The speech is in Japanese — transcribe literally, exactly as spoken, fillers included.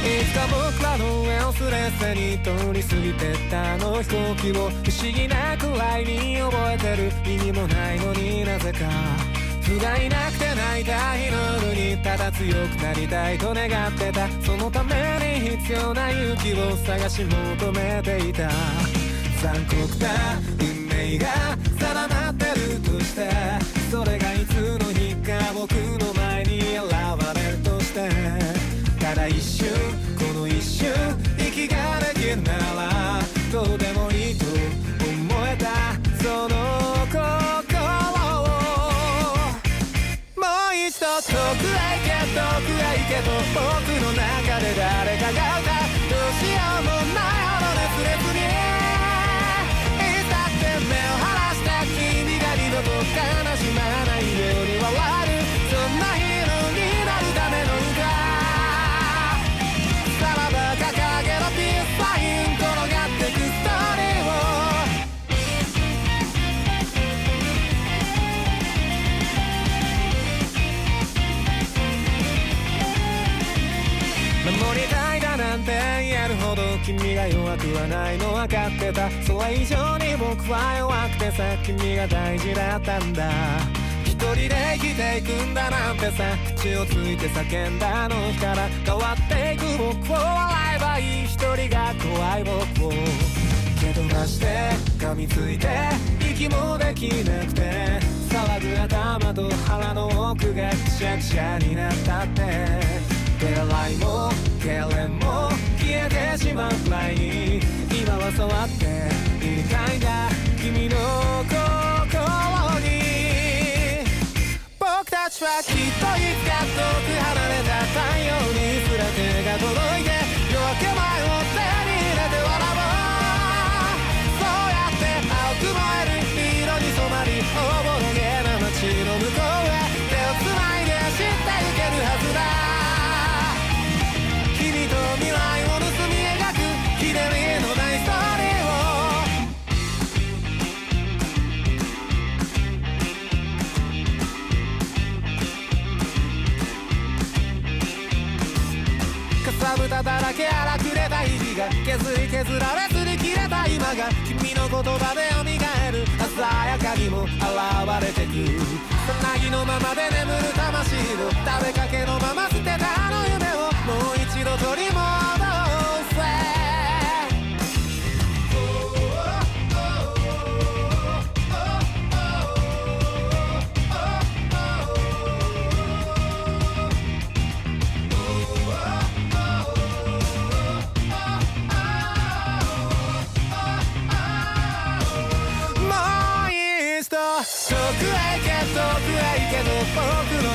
いつか僕らの上をスレスレに通り過ぎてったあの飛行機を不思議なくらいに覚えてる。意味もないのになぜか不甲斐なくて泣いた日の夜にただ強くなりたいと願ってた。そのために必要な勇気を探し求めていた。残酷な運命が定まってるとして、それがいつの日か僕の前に現れるとして、ただ一瞬この一瞬息ができるならどうでもいいと思えたその心を、もう一度遠くへ行け遠くへ行けと僕の中で誰かが歌う。どうしようもないほど熱烈にいつだって目を離した君が二度と悲しまないように笑える、そんなヒーローになるための歌。さらば掲げろピースサイン転がってくストーリーを、守りたいだなんて言えるほど君が弱くはないの分かってた。それ以上に僕は弱くてさ、君が大事だったんだ。一人で生きていくんだなんてさ、口をついて叫んだあの日から変わっていく僕を笑えばいい。一人が怖い僕を蹴飛ばして噛みついて息もできなくて、騒ぐ頭と腹の奥がくしゃくしゃになったって、手洗いも痙攣も消えてしまうくらいに今は触っていたいんだ君の心に。僕たちはきっといつか遠く離れた太陽にすら手が届いて、夜明け前を手に入れて笑おう。そうやって青く燃える色に染まりおぼろげな街の向こうへ手をつないで走ってゆけるはずだ。君と未来を盗み描くひねりのないストーリーを、かさぶただらけ荒くれた日々が削り削られすり切れた今が君の言葉で蘇る、鮮やかにも現れてく。さなぎのままで眠る魂を食べかけのまま捨てたあの夢をもう一度取り戻せ。遠くへ行け遠くへ行けと僕の